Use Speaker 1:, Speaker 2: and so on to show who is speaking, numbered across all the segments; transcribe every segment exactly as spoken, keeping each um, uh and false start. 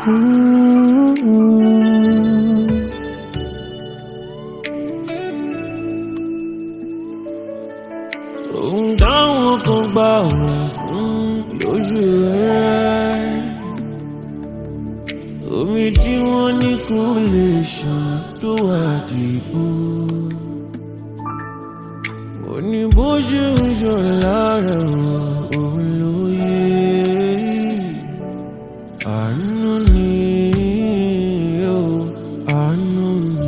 Speaker 1: Òun dáhùn kan gbà wọ́n fún lójú rẹ̀. Omi tí wọ́n ní kò lè ṣàn tó wà dìbò. Mo ní bó ṣe ń ṣọlá rẹ̀ òun ló yé. Àánú ni ó, àánú ni.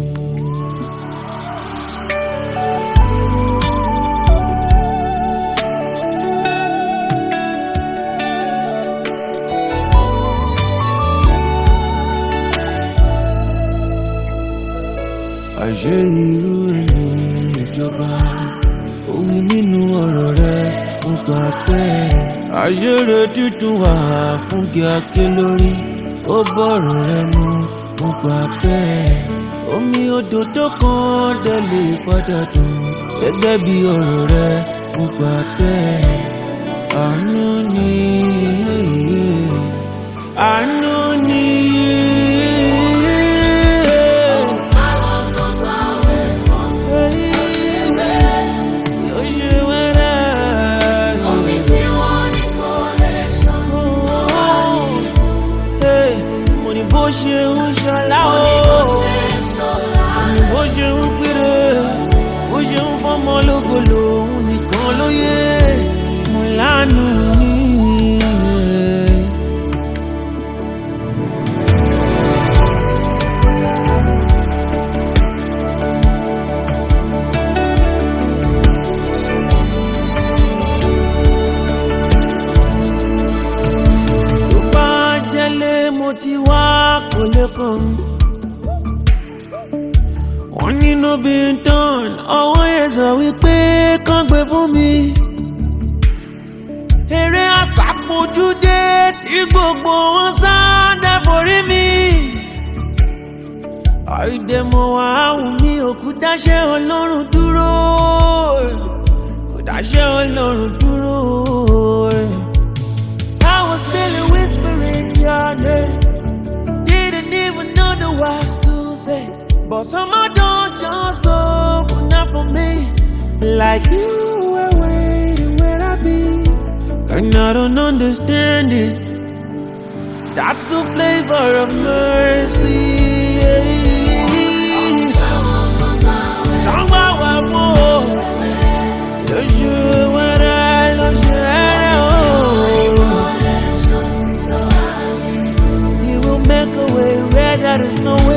Speaker 1: Àṣẹ irú ẹni ìjọba, omi nínú ọ̀rọ̀ rẹ̀ ń gbà bẹ́ẹ̀. Àṣẹrẹ títún wà fún kíákẹ́ lórí, ó bọ̀rọ̀ rẹ̀ mú ń gbà bẹ́ẹ̀. Omi odò tó kàn dẹ̀ lè padà dùn gẹ́gẹ́ bí ọ̀rọ̀ rẹ̀ ń gbà bẹ́ẹ̀. Àánú ni, àánú ni. Bó ṣe ń ṣọlá o, bó ṣe ń péré, bó ṣe ń fọmọ lógo lòun nìkan ló yé. Mo lánàá ní. Tó bá jẹ́lé mo ti wá kò lè kàn. Wọ́n nínú bí n tán, ọwọ́ yẹn sọ wípé kán gbé fún mi. Eré àsápojúdé tí gbogbo wọn sá dẹ́ forí mi. Àìdẹ̀mọ̀ wàhùn mi òkú dáṣẹ́ Ọlọ́run dúró. Kò dáṣẹ́ Ọlọ́run dúró. I was barely whispering your name. Didn't even know the words to say, but somehow don't just open up for me, like you were waiting where I be. And I don't understand it. That's the flavor of mercy. Don't go out more. Don't you what I love you. Make a way where there is no way.